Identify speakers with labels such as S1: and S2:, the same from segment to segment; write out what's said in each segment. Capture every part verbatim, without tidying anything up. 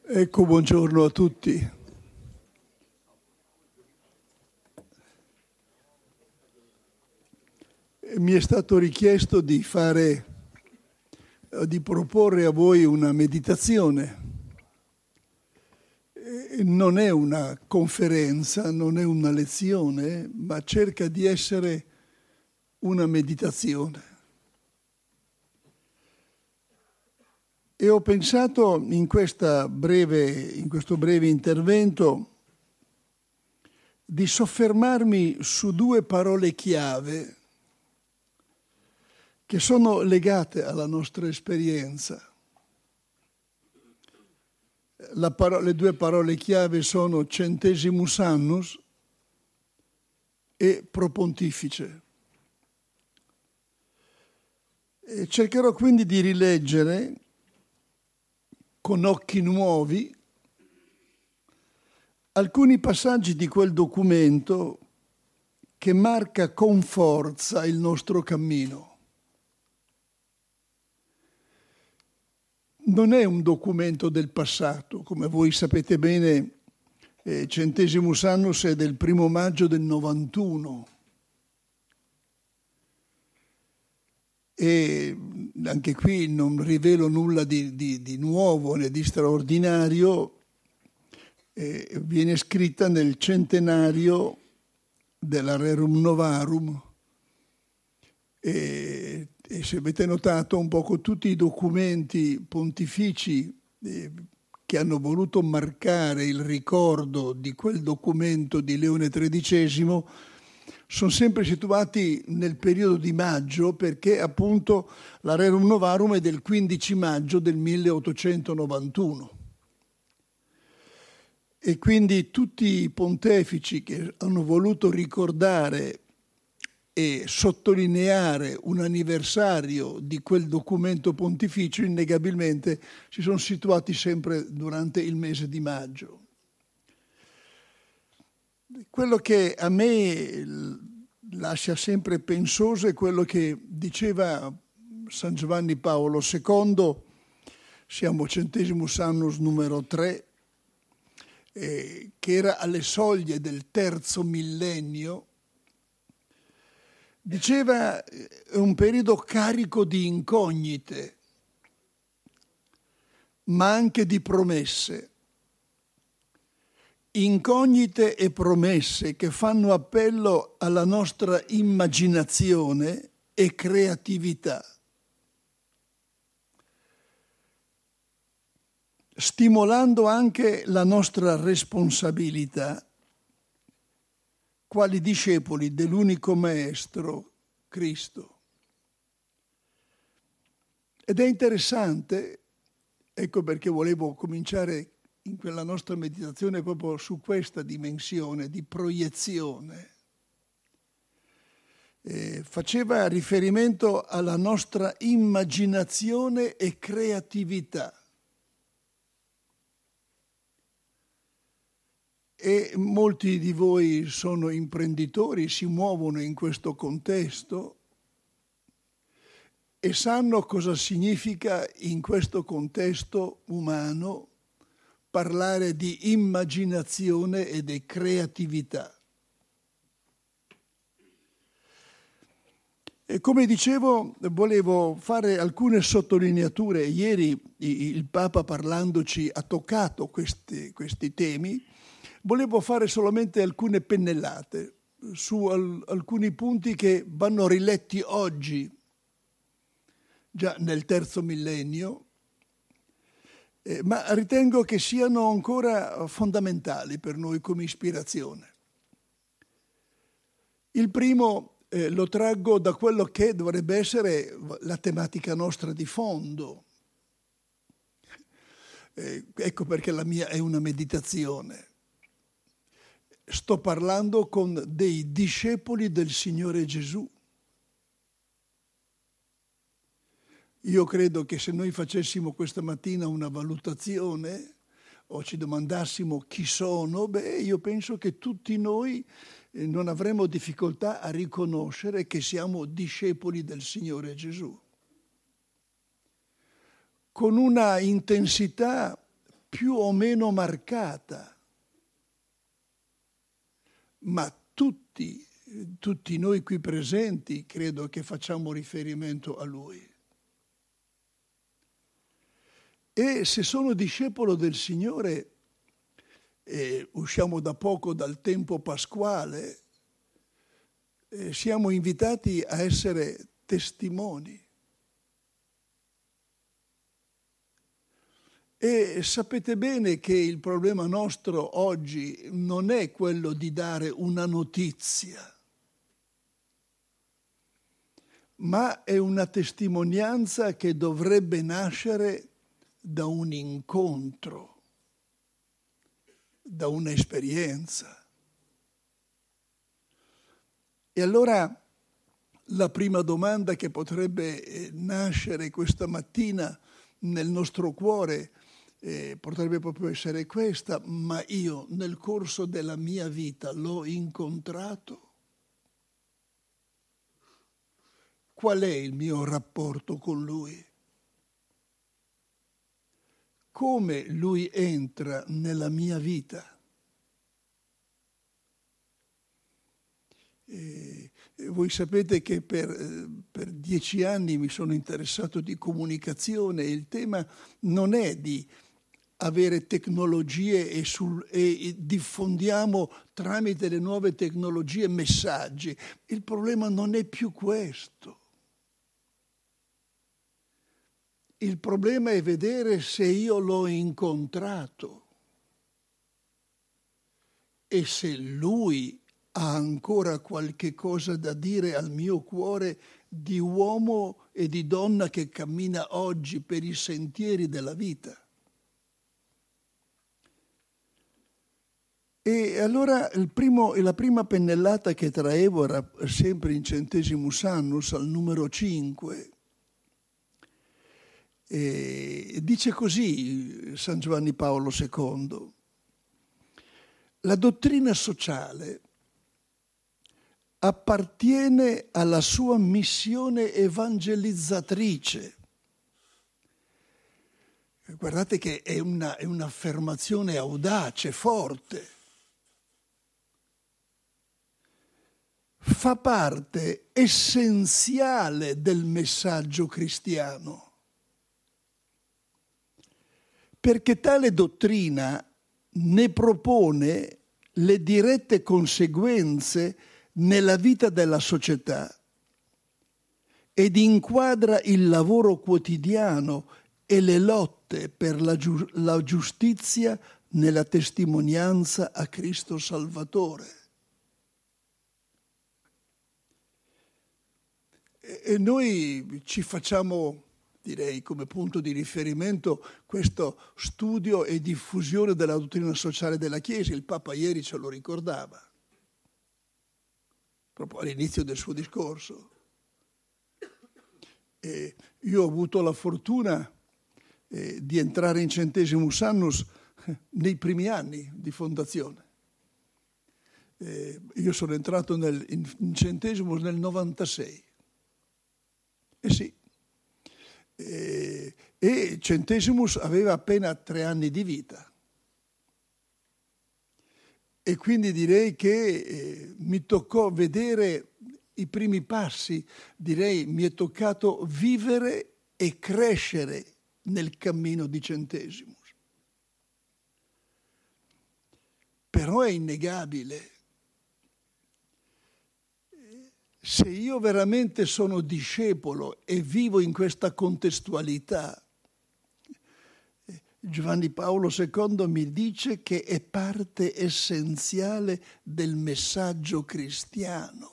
S1: Ecco, buongiorno a tutti. Mi è stato richiesto di fare, di proporre a voi una meditazione. Non è una conferenza, non è una lezione, ma cerca di essere una meditazione. E ho pensato in, questa breve, in questo breve intervento di soffermarmi su due parole chiave che sono legate alla nostra esperienza. La paro- le due parole chiave sono centesimus annus e propontifice. E cercherò quindi di rileggere con occhi nuovi alcuni passaggi di quel documento che marca con forza il nostro cammino. Non è un documento del passato, come voi sapete bene, eh, Centesimus Annus è del primo maggio del novantuno. E anche qui non rivelo nulla di, di, di nuovo né di straordinario, eh, viene scritta nel centenario della Rerum Novarum e, e se avete notato un poco tutti i documenti pontifici eh, che hanno voluto marcare il ricordo di quel documento di Leone tredicesimo sono sempre situati nel periodo di maggio, perché appunto la Rerum Novarum è del quindici maggio del milleottocentonovantuno. E quindi tutti i pontefici che hanno voluto ricordare e sottolineare un anniversario di quel documento pontificio, innegabilmente si sono situati sempre durante il mese di maggio. Quello che a me lascia sempre pensoso è quello che diceva San Giovanni Paolo secondo, siamo Centesimus Annus numero tre, eh, che era alle soglie del terzo millennio. Diceva è un periodo carico di incognite, ma anche di promesse. Incognite e promesse che fanno appello alla nostra immaginazione e creatività, stimolando anche la nostra responsabilità quali discepoli dell'unico Maestro, Cristo. Ed è interessante, ecco perché volevo cominciare in quella nostra meditazione proprio su questa dimensione di proiezione. Eh, faceva riferimento alla nostra immaginazione e creatività. E molti di voi sono imprenditori, si muovono in questo contesto e sanno cosa significa in questo contesto umano parlare di immaginazione e di creatività. E come dicevo, volevo fare alcune sottolineature. Ieri il Papa, parlandoci, ha toccato questi, questi temi. Volevo fare solamente alcune pennellate su al, alcuni punti che vanno riletti oggi, già nel terzo millennio, Eh, ma ritengo che siano ancora fondamentali per noi come ispirazione. Il primo eh, lo traggo da quello che dovrebbe essere la tematica nostra di fondo. Eh, ecco perché la mia è una meditazione. Sto parlando con dei discepoli del Signore Gesù. Io credo che se noi facessimo questa mattina una valutazione o ci domandassimo chi sono, beh, io penso che tutti noi non avremo difficoltà a riconoscere che siamo discepoli del Signore Gesù. Con una intensità più o meno marcata, ma tutti, tutti noi qui presenti credo che facciamo riferimento a Lui. E se sono discepolo del Signore, e usciamo da poco dal tempo pasquale, eh, siamo invitati a essere testimoni. E sapete bene che il problema nostro oggi non è quello di dare una notizia, ma è una testimonianza che dovrebbe nascere da un incontro, da un'esperienza. E allora la prima domanda che potrebbe nascere questa mattina nel nostro cuore eh, potrebbe proprio essere questa: ma io nel corso della mia vita l'ho incontrato? Qual è il mio rapporto con Lui? Come Lui entra nella mia vita? E voi sapete che per, per dieci anni mi sono interessato di comunicazione e il tema non è di avere tecnologie e, sul, e diffondiamo tramite le nuove tecnologie messaggi. Il problema non è più questo. Il problema è vedere se io l'ho incontrato e se Lui ha ancora qualche cosa da dire al mio cuore di uomo e di donna che cammina oggi per i sentieri della vita. E allora il primo, la prima pennellata che traevo era sempre in Centesimus Annus, al numero cinque. E dice così San Giovanni Paolo secondo: la dottrina sociale appartiene alla sua missione evangelizzatrice. Guardate che è, una, è un'affermazione audace, forte. Fa parte essenziale del messaggio cristiano, perché tale dottrina ne propone le dirette conseguenze nella vita della società ed inquadra il lavoro quotidiano e le lotte per la, giu- la giustizia nella testimonianza a Cristo Salvatore. E, e noi ci facciamo, direi, come punto di riferimento questo studio e diffusione della dottrina sociale della Chiesa. Il Papa ieri ce lo ricordava, proprio all'inizio del suo discorso. E io ho avuto la fortuna eh, di entrare in Centesimus Annus eh, nei primi anni di fondazione. Eh, io sono entrato nel, in, in Centesimus nel novantasei. Eh sì. E, e Centesimus aveva appena tre anni di vita. E quindi direi che eh, mi toccò vedere i primi passi, direi mi è toccato vivere e crescere nel cammino di Centesimus. Però è innegabile, se io veramente sono discepolo e vivo in questa contestualità, Giovanni Paolo secondo mi dice che è parte essenziale del messaggio cristiano.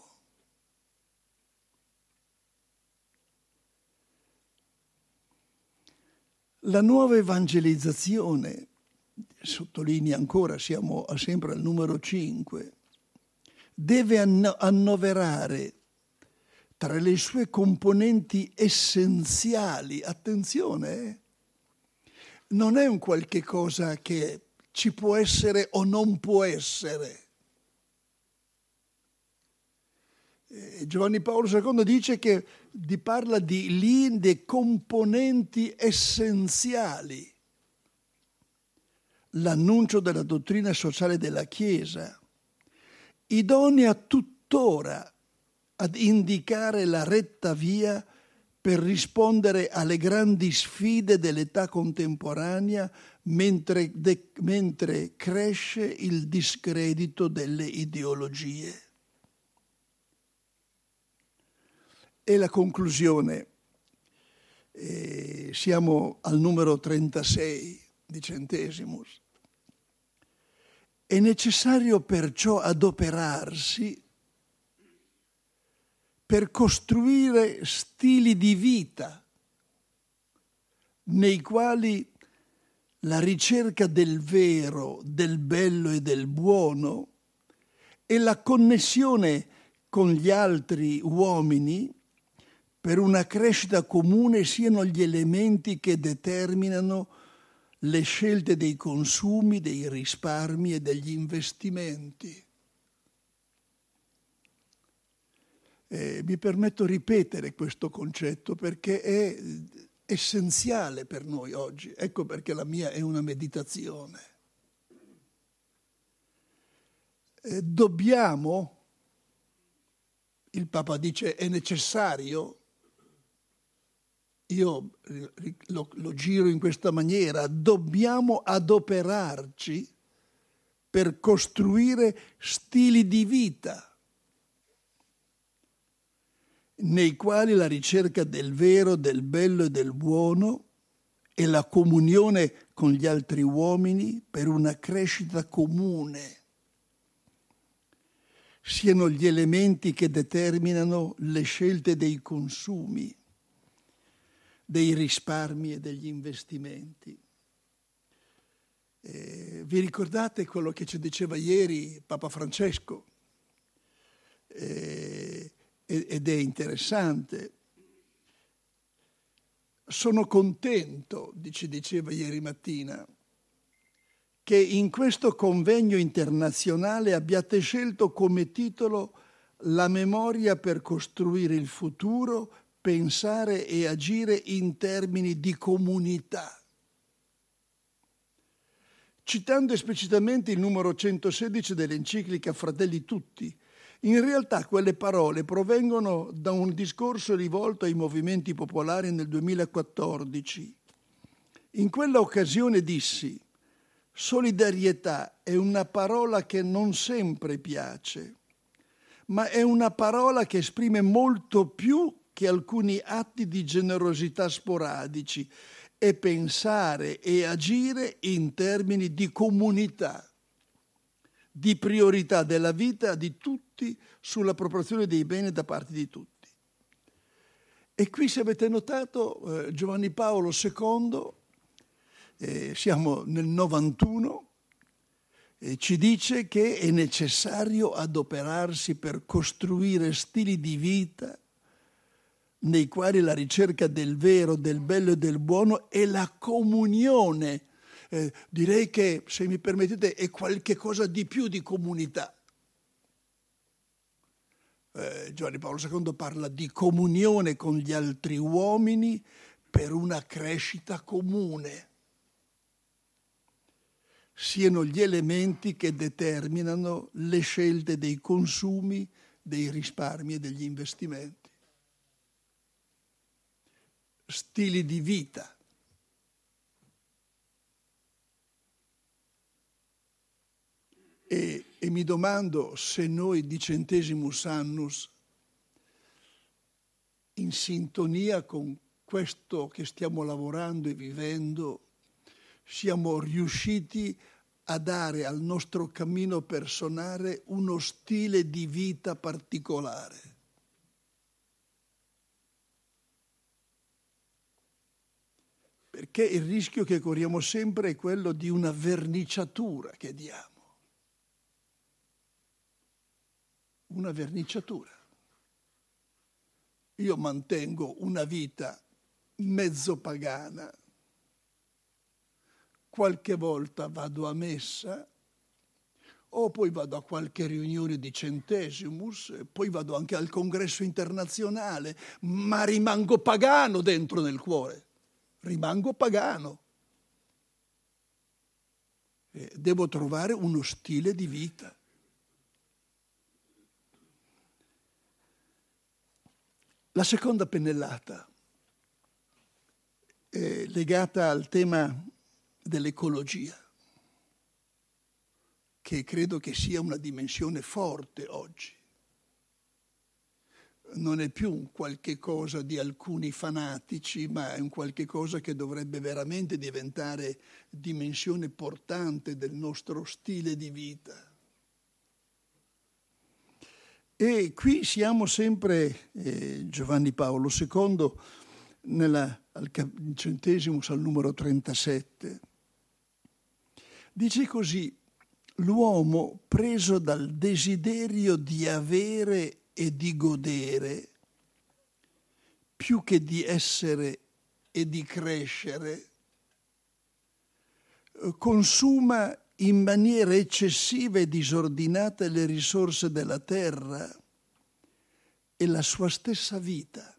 S1: La nuova evangelizzazione, sottolinea ancora, siamo sempre al numero cinque, deve annoverare tra le sue componenti essenziali, attenzione, eh, non è un qualche cosa che ci può essere o non può essere. Eh, Giovanni Paolo secondo dice che di, parla di lì dei componenti essenziali. l'annuncio della dottrina sociale della Chiesa, idonea tuttora ad indicare la retta via per rispondere alle grandi sfide dell'età contemporanea mentre, de, mentre cresce il discredito delle ideologie. E la conclusione, eh, siamo al numero trentasei di Centesimus. È necessario perciò adoperarsi per costruire stili di vita nei quali la ricerca del vero, del bello e del buono e la connessione con gli altri uomini per una crescita comune siano gli elementi che determinano le scelte dei consumi, dei risparmi e degli investimenti. Eh, mi permetto di ripetere questo concetto perché è essenziale per noi oggi. Ecco perché la mia è una meditazione. Eh, dobbiamo, il Papa dice, è necessario, io lo, lo giro in questa maniera, dobbiamo adoperarci per costruire stili di vita nei quali la ricerca del vero, del bello e del buono e la comunione con gli altri uomini per una crescita comune siano gli elementi che determinano le scelte dei consumi, dei risparmi e degli investimenti. Eh, vi ricordate quello che ci diceva ieri Papa Francesco? Eh, ed è interessante. Sono contento, ci diceva ieri mattina, che in questo convegno internazionale abbiate scelto come titolo La memoria per costruire il futuro, pensare e agire in termini di comunità. Citando esplicitamente il numero centosedici dell'enciclica Fratelli Tutti, in realtà quelle parole provengono da un discorso rivolto ai movimenti popolari nel duemilaquattordici. In quella occasione dissi: solidarietà è una parola che non sempre piace, ma è una parola che esprime molto più che alcuni atti di generosità sporadici, è pensare e agire in termini di comunità, di priorità della vita di tutti sull'appropriazione dei beni da parte di tutti. E qui, se avete notato, eh, Giovanni Paolo secondo, eh, siamo nel novantuno, eh, ci dice che è necessario adoperarsi per costruire stili di vita nei quali la ricerca del vero, del bello e del buono e la comunione. Eh, direi che, se mi permettete, è qualche cosa di più di comunità. Eh, Giovanni Paolo secondo parla di comunione con gli altri uomini per una crescita comune. Siano gli elementi che determinano le scelte dei consumi, dei risparmi e degli investimenti. Stili di vita. E, e mi domando se noi di Centesimus Annus, in sintonia con questo che stiamo lavorando e vivendo, siamo riusciti a dare al nostro cammino personale uno stile di vita particolare. Perché il rischio che corriamo sempre è quello di una verniciatura che diamo. Una verniciatura. Io mantengo una vita mezzo pagana, qualche volta vado a messa, o poi vado a qualche riunione di Centesimus, e poi vado anche al congresso internazionale, ma rimango pagano dentro nel cuore, rimango pagano. Eh, devo trovare uno stile di vita. La seconda pennellata è legata al tema dell'ecologia, che credo che sia una dimensione forte oggi. Non è più un qualche cosa di alcuni fanatici, ma è un qualche cosa che dovrebbe veramente diventare dimensione portante del nostro stile di vita. E qui siamo sempre, eh, Giovanni Paolo secondo, nella, al centesimus al numero trentasette, dice così: l'uomo preso dal desiderio di avere e di godere, più che di essere e di crescere, consuma in maniera eccessiva e disordinata le risorse della terra e la sua stessa vita.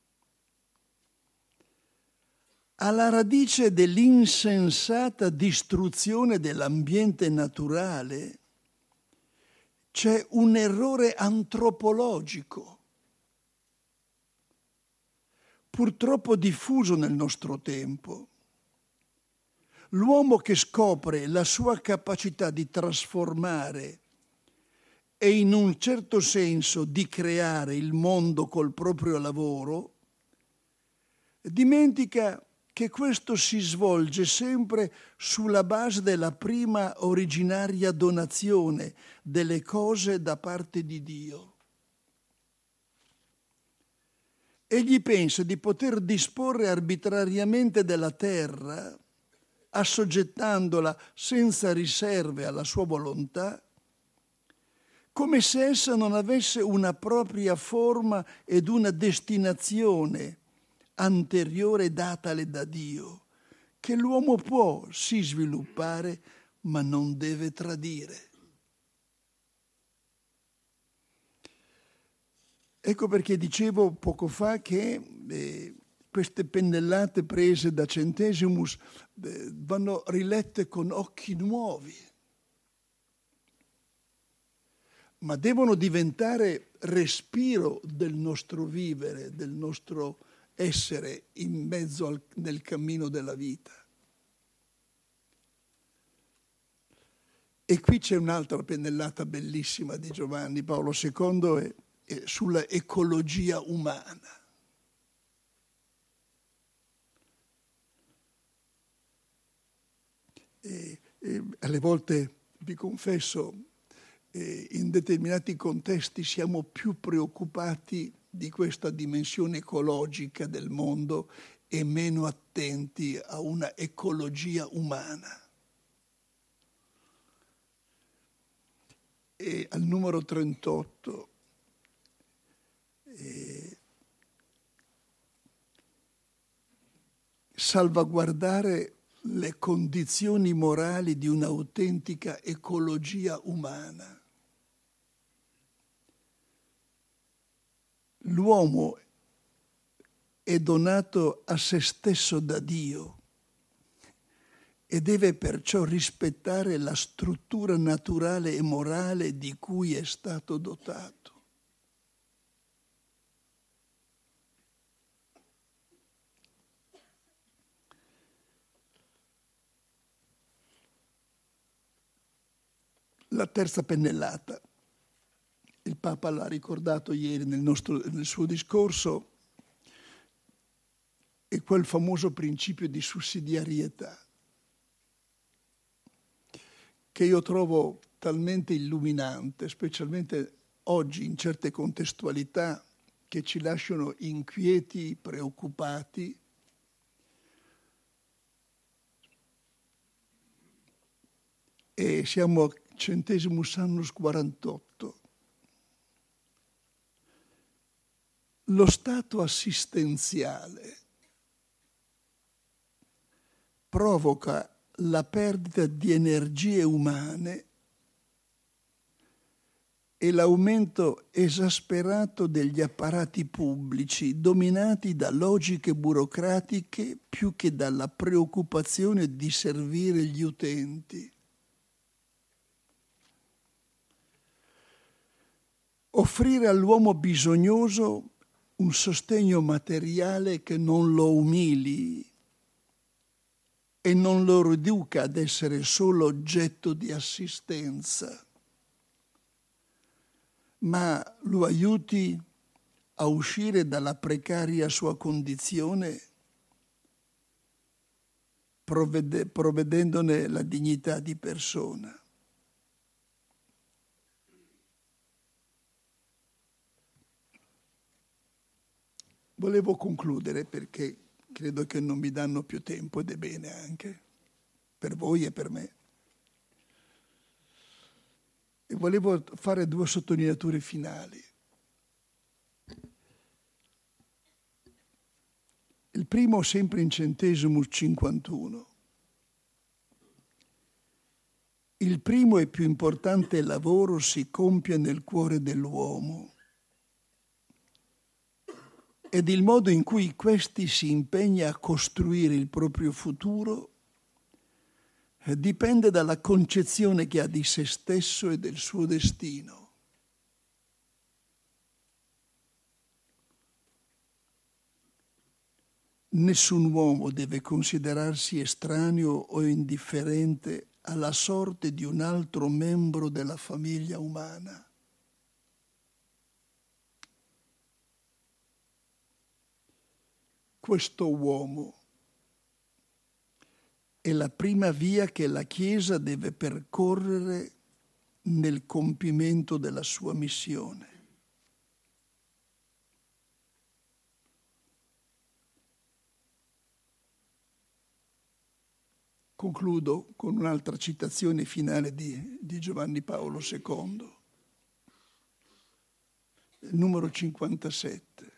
S1: Alla radice dell'insensata distruzione dell'ambiente naturale c'è un errore antropologico, purtroppo diffuso nel nostro tempo. L'uomo che scopre la sua capacità di trasformare e in un certo senso di creare il mondo col proprio lavoro, dimentica che questo si svolge sempre sulla base della prima originaria donazione delle cose da parte di Dio. Egli pensa di poter disporre arbitrariamente della terra, assoggettandola senza riserve alla sua volontà, come se essa non avesse una propria forma ed una destinazione anteriore datale da Dio, che l'uomo può sì sviluppare, ma non deve tradire. Ecco perché dicevo poco fa che eh, queste pennellate prese da Centesimus eh, vanno rilette con occhi nuovi, ma devono diventare respiro del nostro vivere, del nostro essere in mezzo al, nel cammino della vita. E qui c'è un'altra pennellata bellissima di Giovanni Paolo secondo è, è sulla ecologia umana. E, e alle volte, vi confesso, eh, in determinati contesti siamo più preoccupati di questa dimensione ecologica del mondo e meno attenti a una ecologia umana. E al numero trentotto eh, salvaguardare le condizioni morali di un'autentica ecologia umana. L'uomo è donato a se stesso da Dio e deve perciò rispettare la struttura naturale e morale di cui è stato dotato. La terza pennellata. Il Papa l'ha ricordato ieri nel, nostro, nel suo discorso, è quel famoso principio di sussidiarietà che io trovo talmente illuminante, specialmente oggi in certe contestualità che ci lasciano inquieti, preoccupati. E siamo a Centesimus annus quarantotto. Lo stato assistenziale provoca la perdita di energie umane e l'aumento esasperato degli apparati pubblici dominati da logiche burocratiche più che dalla preoccupazione di servire gli utenti. offrire all'uomo bisognoso un sostegno materiale che non lo umili e non lo riduca ad essere solo oggetto di assistenza, ma lo aiuti a uscire dalla precaria sua condizione, provvede, provvedendone la dignità di persona. Volevo concludere perché credo che non mi danno più tempo ed è bene anche, per voi e per me. E volevo fare due sottolineature finali. Il primo sempre in Centesimus cinquantuno. Il primo e più importante lavoro si compie nel cuore dell'uomo ed il modo in cui questi si impegna a costruire il proprio futuro dipende dalla concezione che ha di se stesso e del suo destino. Nessun uomo deve considerarsi estraneo o indifferente alla sorte di un altro membro della famiglia umana. Questo uomo è la prima via che la Chiesa deve percorrere nel compimento della sua missione. Concludo con un'altra citazione finale di, di Giovanni Paolo secondo, numero cinquantasette.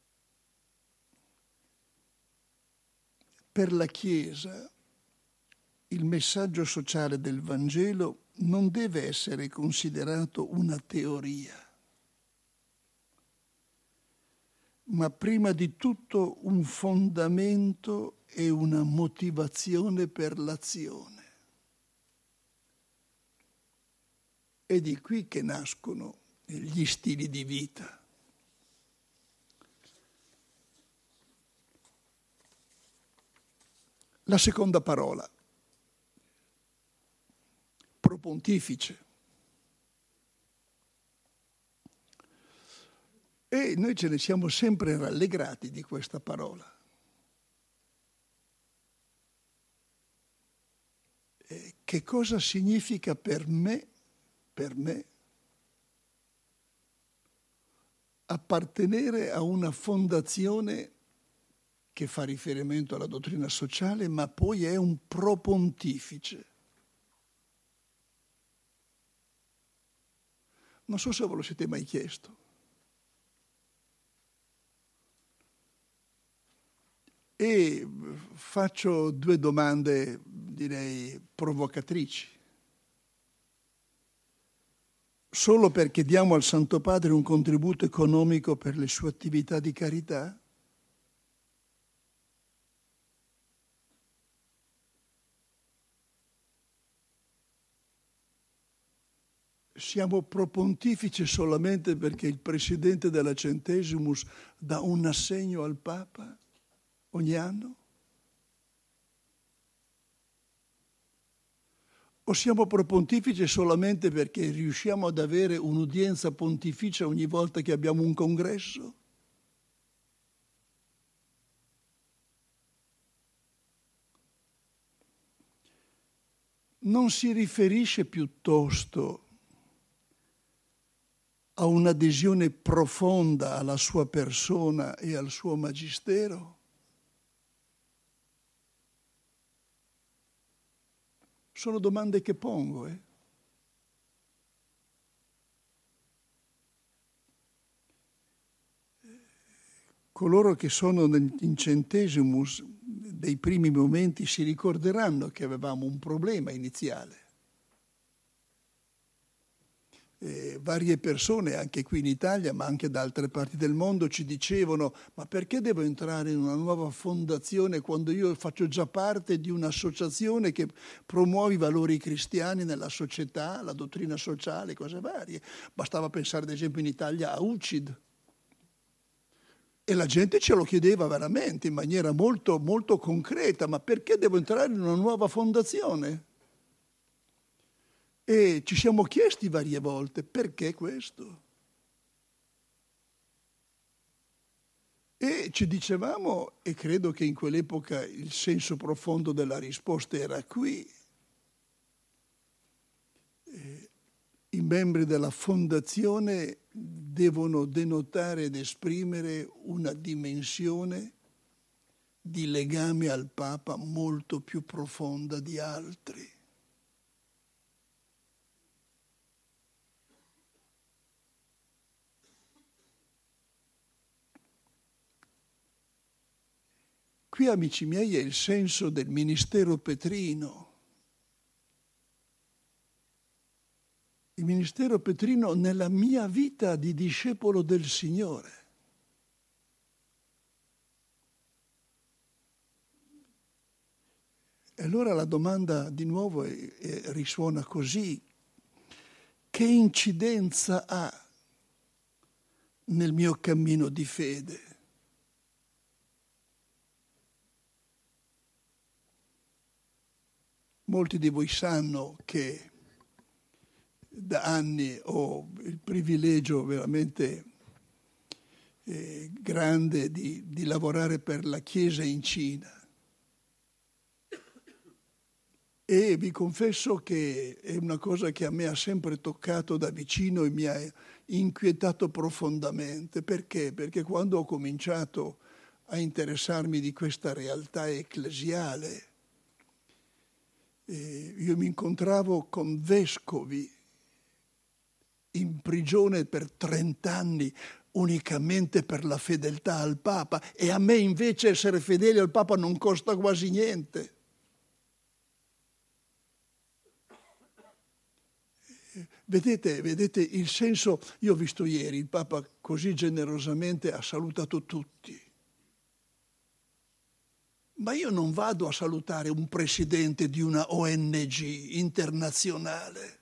S1: Per la Chiesa il messaggio sociale del Vangelo non deve essere considerato una teoria, ma prima di tutto un fondamento e una motivazione per l'azione. È di qui che nascono gli stili di vita. La seconda parola, propontifice. E noi ce ne siamo sempre rallegrati di questa parola. E che cosa significa per me, per me, appartenere a una fondazione che fa riferimento alla dottrina sociale, ma poi è un propontifice. Non so se ve lo siete mai chiesto. E faccio due domande, direi, provocatrici. Solo perché diamo al Santo Padre un contributo economico per le sue attività di carità? Siamo propontifici solamente perché il presidente della Centesimus dà un assegno al Papa ogni anno? O siamo propontifici solamente perché riusciamo ad avere un'udienza pontificia ogni volta che abbiamo un congresso? Non si riferisce piuttosto a un'adesione profonda alla sua persona e al suo magistero? Sono domande che pongo, eh? Coloro che sono in Centesimus dei primi momenti si ricorderanno che avevamo un problema iniziale. Eh, varie persone, anche qui in Italia, ma anche da altre parti del mondo, ci dicevano: ma perché devo entrare in una nuova fondazione quando io faccio già parte di un'associazione che promuove i valori cristiani nella società, la dottrina sociale, cose varie. Bastava pensare ad esempio in Italia a U C I D. E la gente ce lo chiedeva veramente in maniera molto, molto concreta: ma perché devo entrare in una nuova fondazione? E ci siamo chiesti varie volte: perché questo? E ci dicevamo, e credo che in quell'epoca il senso profondo della risposta era qui: eh, i membri della fondazione devono denotare ed esprimere una dimensione di legame al Papa molto più profonda di altri. Qui, amici miei, è il senso del ministero petrino. Il ministero petrino nella mia vita di discepolo del Signore. E allora la domanda di nuovo è, è, risuona così: che incidenza ha nel mio cammino di fede? Molti di voi sanno che da anni ho il privilegio veramente eh, grande di, di lavorare per la Chiesa in Cina. E vi confesso che è una cosa che a me ha sempre toccato da vicino e mi ha inquietato profondamente. Perché? Perché quando ho cominciato a interessarmi di questa realtà ecclesiale, Eh, io mi incontravo con vescovi in prigione per trent'anni unicamente per la fedeltà al Papa, e a me invece essere fedeli al Papa non costa quasi niente. Vedete, vedete il senso? Io ho visto ieri il Papa così generosamente ha salutato tutti. Ma io non vado a salutare un presidente di una O N G internazionale.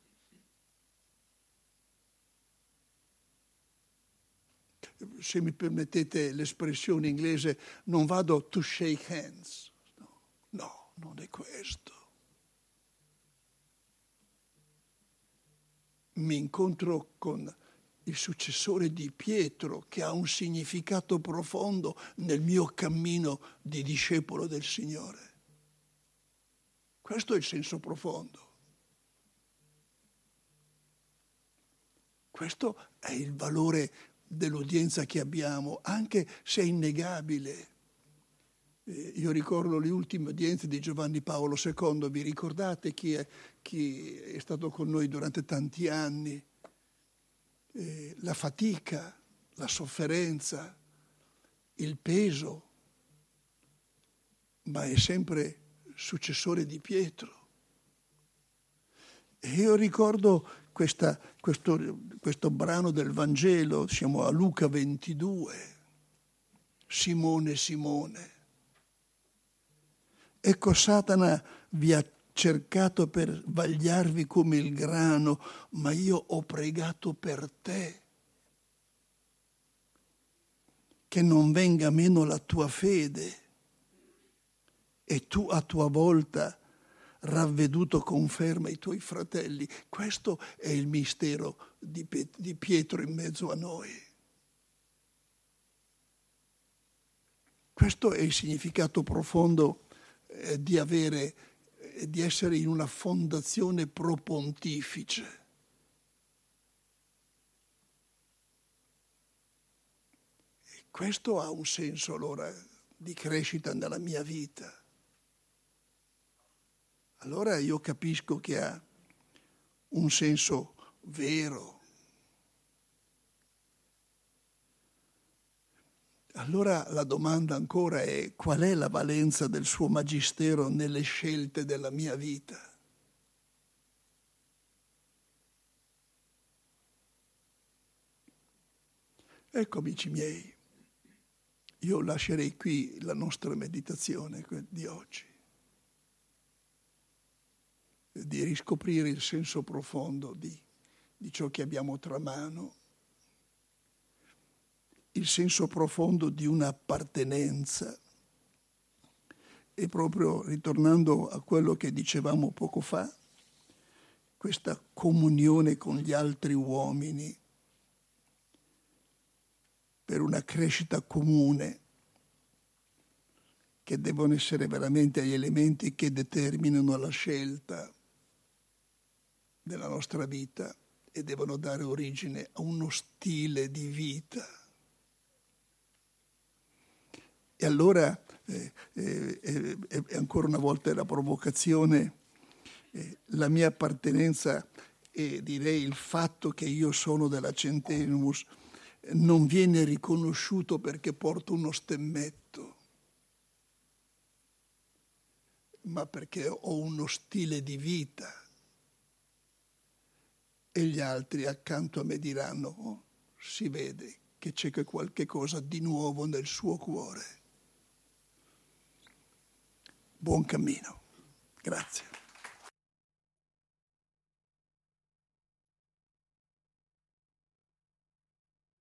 S1: Se mi permettete l'espressione inglese, non vado to shake hands. No, no, non è questo. Mi incontro con il successore di Pietro, che ha un significato profondo nel mio cammino di discepolo del Signore. Questo è il senso profondo. Questo è il valore dell'udienza che abbiamo, anche se è innegabile. Eh, io ricordo le ultime udienze di Giovanni Paolo secondo, vi ricordate chi è, chi è stato con noi durante tanti anni? Eh, la fatica, la sofferenza, il peso, ma è sempre successore di Pietro. E io ricordo questa, questo, questo brano del Vangelo, siamo a Luca ventidue, Simone, Simone. Ecco, Satana vi ha cercato per vagliarvi come il grano, ma io ho pregato per te, che non venga meno la tua fede, e tu a tua volta, ravveduto, conferma i tuoi fratelli. Questo è il mistero di Pietro in mezzo a noi. Questo è il significato profondo eh, di avere di essere in una fondazione propontifice. E questo ha un senso allora di crescita nella mia vita. Allora io capisco che ha un senso vero. Allora la domanda ancora è: qual è la valenza del suo magistero nelle scelte della mia vita? Ecco, amici miei, io lascerei qui la nostra meditazione di oggi, di riscoprire il senso profondo di, di ciò che abbiamo tra mano, il senso profondo di un'appartenenza. E proprio ritornando a quello che dicevamo poco fa, questa comunione con gli altri uomini per una crescita comune, che devono essere veramente gli elementi che determinano la scelta della nostra vita e devono dare origine a uno stile di vita. E allora, eh, eh, eh, eh, ancora una volta la provocazione, eh, la mia appartenenza e direi il fatto che io sono della Centenimus non viene riconosciuto perché porto uno stemmetto, ma perché ho uno stile di vita e gli altri accanto a me diranno: oh, si vede che c'è qualche cosa di nuovo nel suo cuore. Buon cammino. Grazie.